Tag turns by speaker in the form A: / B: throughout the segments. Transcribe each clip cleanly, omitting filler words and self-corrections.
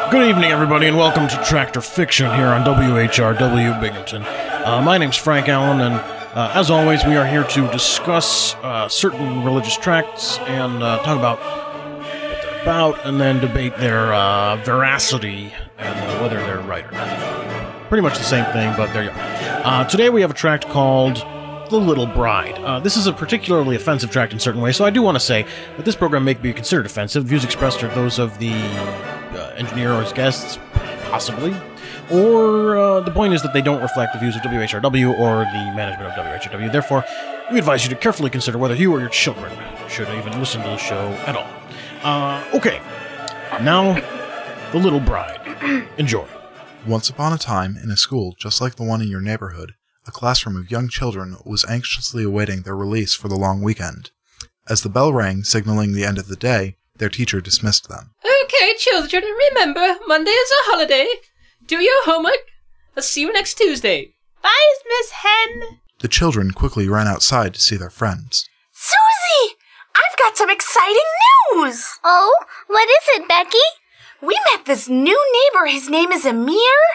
A: Good evening, everybody, and welcome to Tractor Fiction here on WHRW Binghamton. My name's Frank Allen, and as always, we are here to discuss certain religious tracts and talk about what they're about, and then debate their veracity and whether they're right or not. Pretty much the same thing, but there you are. Today we have a tract called The Little Bride. This is a particularly offensive tract in certain ways, so I do want to say that this program may be considered offensive. Views expressed are those of the engineer or his guests, possibly. Or the point is that they don't reflect the views of WHRW or the management of WHRW. Therefore, we advise you to carefully consider whether you or your children should even listen to the show at all. Okay, now, The Little Bride. Enjoy.
B: Once upon a time, in a school just like the one in your neighborhood, a classroom of young children was anxiously awaiting their release for the long weekend. As the bell rang, signaling the end of the day, their teacher dismissed them.
C: Okay, children, remember, Monday is a holiday. Do your homework. I'll see you next Tuesday.
D: Bye, Miss Hen.
B: The children quickly ran outside to see their friends.
D: Susie! I've got some exciting news!
E: Oh, what is it, Becky?
D: We met this new neighbor. His name is Amir.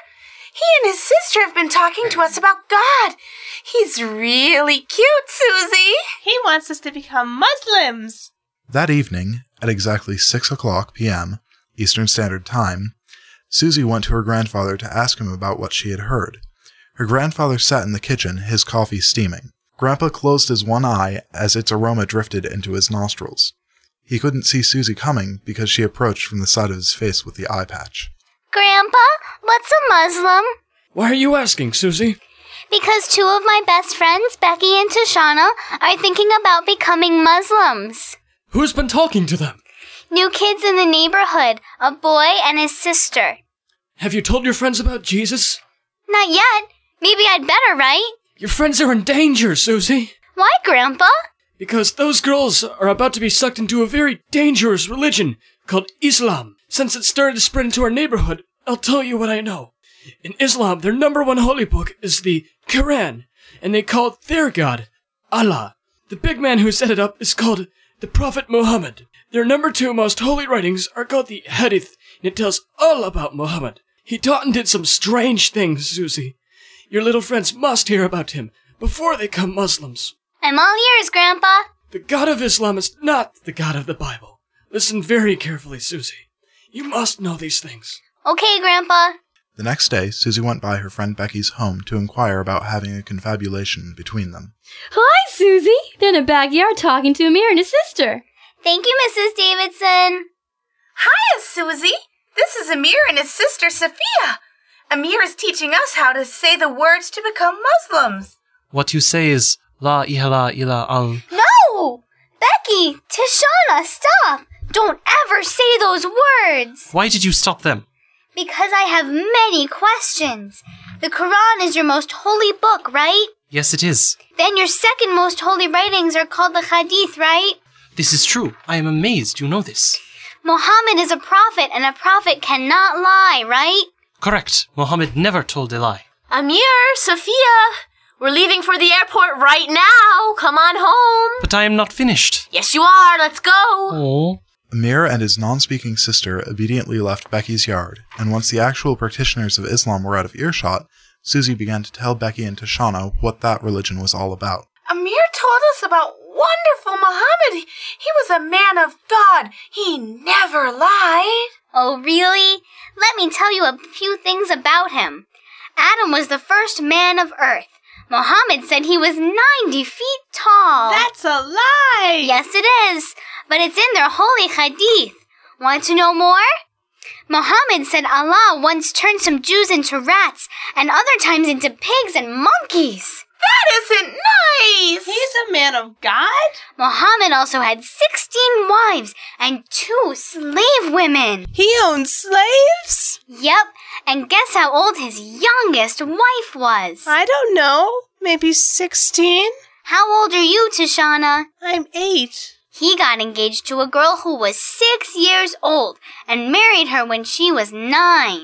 D: He and his sister have been talking to us about God. He's really cute, Susie. He wants us to become Muslims.
B: That evening, at exactly 6 o'clock p.m., Eastern Standard Time, Susie went to her grandfather to ask him about what she had heard. Her grandfather sat in the kitchen, his coffee steaming. Grandpa closed his one eye as its aroma drifted into his nostrils. He couldn't see Susie coming because she approached from the side of his face with the eye patch.
E: Grandpa, what's a Muslim?
F: Why are you asking, Susie?
E: Because two of my best friends, Becky and Tashana, are thinking about becoming Muslims.
F: Who's been talking to them?
E: New kids in the neighborhood, a boy and his sister.
F: Have you told your friends about Jesus?
E: Not yet. Maybe I'd better, right?
F: Your friends are in danger, Susie.
E: Why, Grandpa?
F: Because those girls are about to be sucked into a very dangerous religion called Islam. Since it started to spread into our neighborhood, I'll tell you what I know. In Islam, their number one holy book is the Quran, and they call their God Allah. The big man who set it up is called the Prophet Muhammad. Their number two most holy writings are called the Hadith, and it tells all about Muhammad. He taught and did some strange things, Susie. Your little friends must hear about him before they become Muslims.
E: I'm all ears, Grandpa.
F: The God of Islam is not the God of the Bible. Listen very carefully, Susie. You must know these things.
E: Okay, Grandpa.
B: The next day, Susie went by her friend Becky's home to inquire about having a confabulation between them.
G: Hi, Susie. They're in the backyard talking to Amir and his sister.
E: Thank you, Mrs. Davidson.
D: Hiya, Susie. This is Amir and his sister, Sophia. Amir is teaching us how to say the words to become Muslims.
H: What you say is La ilaha illa al.
E: No! Becky, Tashana, stop! Don't ever say those words!
H: Why did you stop them?
E: Because I have many questions. The Quran is your most holy book, right?
H: Yes, it is.
E: Then your second most holy writings are called the Hadith, right?
H: This is true. I am amazed you know this.
E: Muhammad is a prophet, and a prophet cannot lie, right?
H: Correct. Muhammad never told a lie.
C: Amir, Sophia, we're leaving for the airport right now. Come on home.
H: But I am not finished.
C: Yes, you are. Let's go.
H: Oh.
B: Amir and his non-speaking sister obediently left Becky's yard, and once the actual practitioners of Islam were out of earshot, Susie began to tell Becky and Tashana what that religion was all about.
D: Amir told us about wonderful Muhammad. He was a man of God. He never lied.
E: Oh, really? Let me tell you a few things about him. Adam was the first man of earth. Muhammad said he was 90 feet tall.
D: That's a lie.
E: Yes, it is. But it's in their holy hadith. Want to know more? Muhammad said Allah once turned some Jews into rats and other times into pigs and monkeys.
D: That isn't nice. He's a man of God.
E: Muhammad also had 16 wives and 2 slave women.
D: He owned slaves?
E: Yep, and guess how old his youngest wife was?
D: I don't know. Maybe 16?
E: How old are you, Tashana?
D: I'm 8.
E: He got engaged to a girl who was 6 years old and married her when she was 9.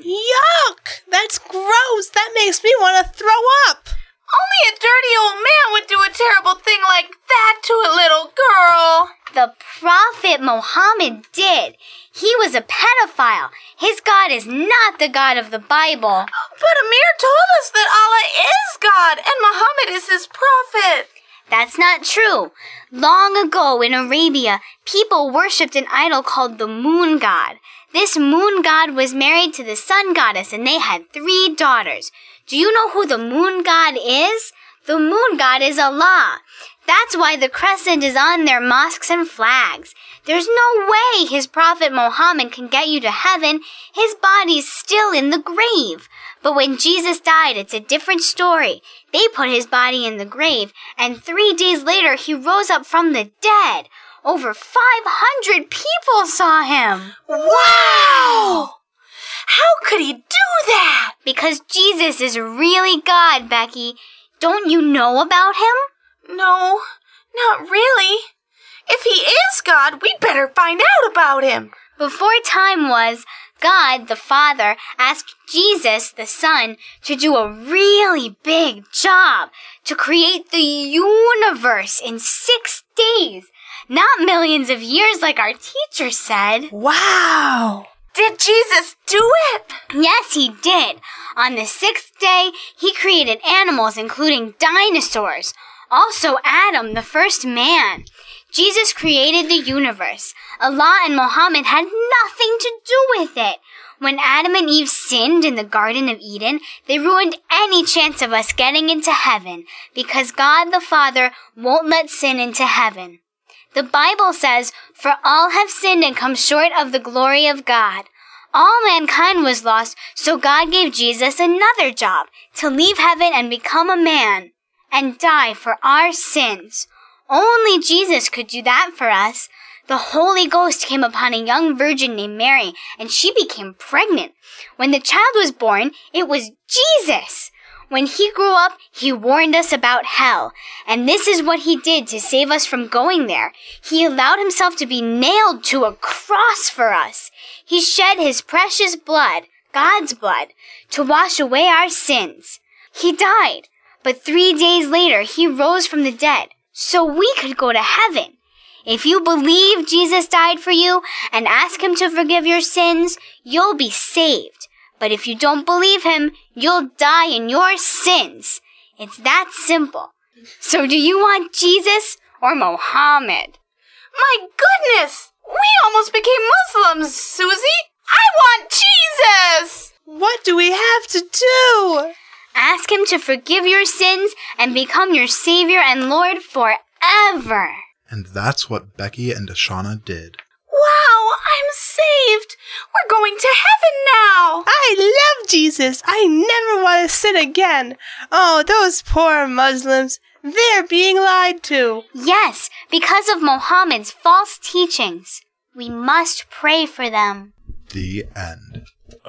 D: Yuck! That's gross. That makes me want to throw up. Only a dirty old man would do a terrible thing like that to a little girl.
E: The Prophet Muhammad did. He was a pedophile. His God is not the God of the Bible.
D: But Amir told us that Allah is God and Muhammad is his prophet.
E: That's not true. Long ago in Arabia, people worshipped an idol called the moon god. This moon god was married to the sun goddess and they had 3 daughters. Do you know who the moon god is? The moon god is Allah. That's why the crescent is on their mosques and flags. There's no way his prophet Muhammad can get you to heaven. His body's still in the grave. But when Jesus died, it's a different story. They put his body in the grave, and 3 days later he rose up from the dead. Over 500 people saw him.
D: Wow! How could he do that?
E: Because Jesus is really God, Becky. Don't you know about him?
D: No, not really. If he is God, we'd better find out about him.
E: Before time was, God, the Father, asked Jesus, the Son, to do a really big job, to create the universe in 6 days, not millions of years like our teacher said.
D: Wow! Did Jesus do it?
E: Yes, he did. On the 6th day, he created animals, including dinosaurs. Also Adam, the first man. Jesus created the universe. Allah and Muhammad had nothing to do with it. When Adam and Eve sinned in the Garden of Eden, they ruined any chance of us getting into heaven because God the Father won't let sin into heaven. The Bible says, "For all have sinned and come short of the glory of God." All mankind was lost, so God gave Jesus another job, to leave heaven and become a man, and die for our sins. Only Jesus could do that for us. The Holy Ghost came upon a young virgin named Mary, and she became pregnant. When the child was born, it was Jesus. When he grew up, he warned us about hell, and this is what he did to save us from going there. He allowed himself to be nailed to a cross for us. He shed his precious blood, God's blood, to wash away our sins. He died, but 3 days later he rose from the dead, so we could go to heaven. If you believe Jesus died for you and ask him to forgive your sins, you'll be saved. But if you don't believe him, you'll die in your sins. It's that simple. So do you want Jesus or Muhammad?
D: My goodness! We almost became Muslims, Susie! I want Jesus!
I: What do we have to do?
E: Ask him to forgive your sins and become your Savior and Lord forever.
B: And that's what Becky and Deshauna did.
D: Wow, I'm saved! We're going to heaven now!
I: I love Jesus. I never want to sin again. Oh, those poor Muslims. They're being lied to.
E: Yes, because of Muhammad's false teachings. We must pray for them.
B: The end.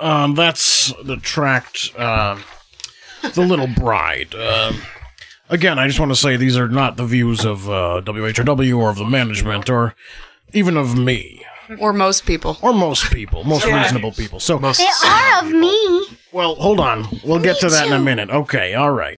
A: That's the tract, The Little Bride. Again, I just want to say these are not the views of WHRW or of the management or even of me.
J: Or most people.
A: Or most people. Most reasonable people. So
E: They are of me.
A: Well, hold on. We'll get to that in a minute. Okay, all right.